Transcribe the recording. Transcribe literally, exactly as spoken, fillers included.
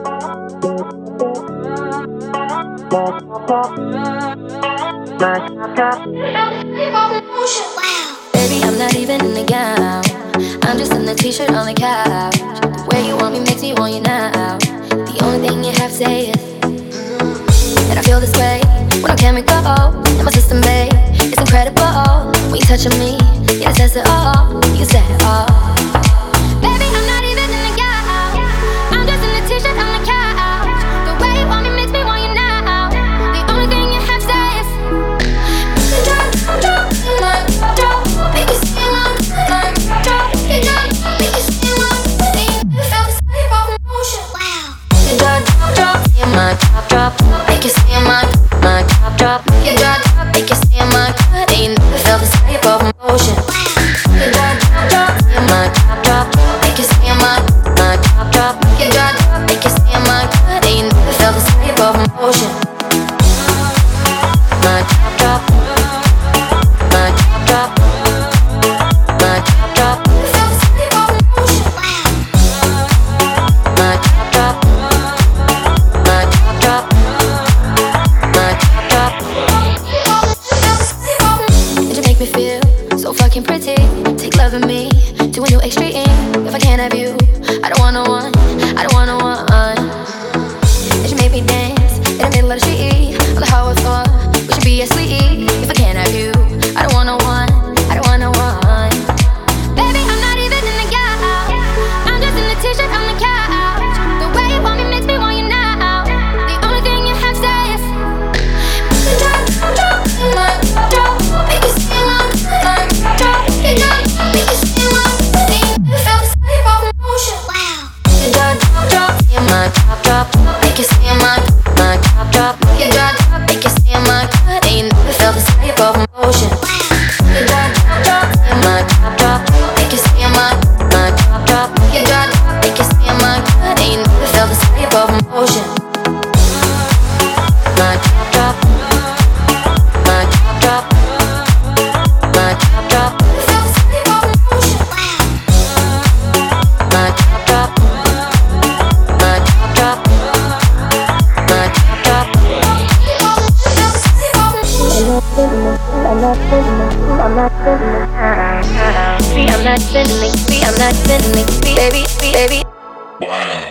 Baby, I'm not even in the gown. I'm just in the t-shirt on the couch. The way you want me makes me want you now. The only thing you have to say is mm. And I feel this way when I'm chemical in my system, babe. It's incredible when you touching me. Yeah, it says it all. You said it all. Baby, I'm not even in the gown. I'm just in the t-shirt on the couch. The way you want me makes me want you now. The only thing you have to say is drop, drop, my drop. Make it seem like my drop. You drop, make it seem like you feel the same emotion. Wow. You drop, drop, yeah, my drop, drop. Make it seem like my drop, drop. You drop, make it seem like you never felt this type of emotion. You drop, drop, yeah, my drop, drop. Make it seem like my drop, drop. You drop, make it seem like you never felt this type of emotion. My drop, drop. My drop, drop. My drop, drop. Felt this type of emotion. My drop, drop. My drop, drop. My drop, drop. Did you make me feel so fucking pretty? Take love in me to a new extreme. If I can't have you, I don't want no one. I don't want no one. Did you make me dance in the middle of the street on the hardwood floor? We should be asleep. If I can't have you, I don't want no one. I don't want no one. Baby, I'm not even in the gown. I'm just in the t-shirt on the couch. The way you want me makes me want you now. The only thing you have to say is drop, drop, my drop. Make it seem like my drop. You drop, make it seem like you feel the same emotion. Wow. You drop, drop, yeah, my drop, drop. Make it seem like my drop, drop. You drop, make it seem like you never felt the same emotion. You drop, drop, yeah, my drop, drop. Make it seem like my drop, drop. You drop, make it seem like you never felt the same emotion. My drop, drop. My drop, drop. My drop, drop. Felt the same emotion. My drop, drop. My drop, drop. My drop, drop. I'm not spending I'm not spending I'm not spending I'm not spending baby, baby.